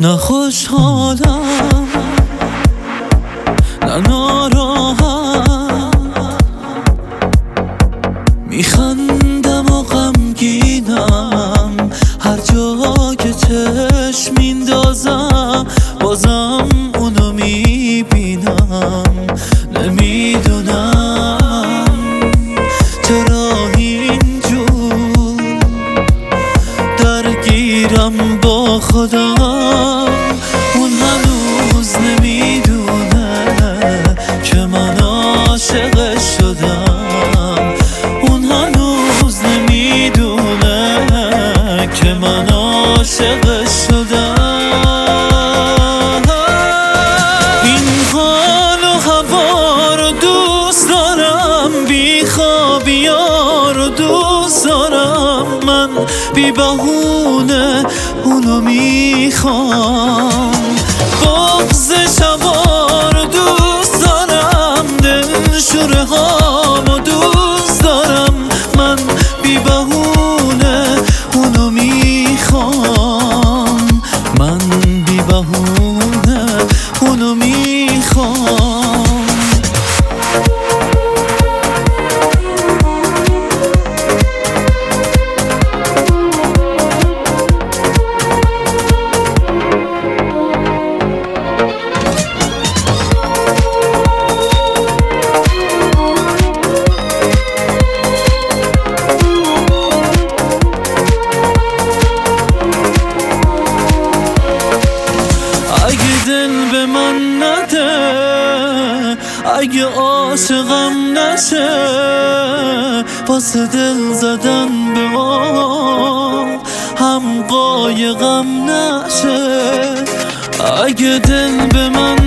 نه خوشحالم نه ناراحت، میخندم و غمگینم، هر جا که چشم میندازم بازم اونو میبینم. نمیدونم چرا اینجور درگیرم با خودم. اون هنوز نمیدونه که من عاشقش شدم. اون هنوز نمیدونه که من عاشقش شدم. این حال و هوا رو دوست دارم، بی خوابی‌ها رو دوست دارم، من بی بهونه اونو میخوام. بغض شبا رو دوست دارم، دلشوره هامو دوست دارم، من بی بهونه اونو میخوام. من بی بهونه اونو میخوام. اگه دل به من نده، اگه عاشقم نشه، واسه دل زدن به ما هم قایقم نشه. اگه دل به من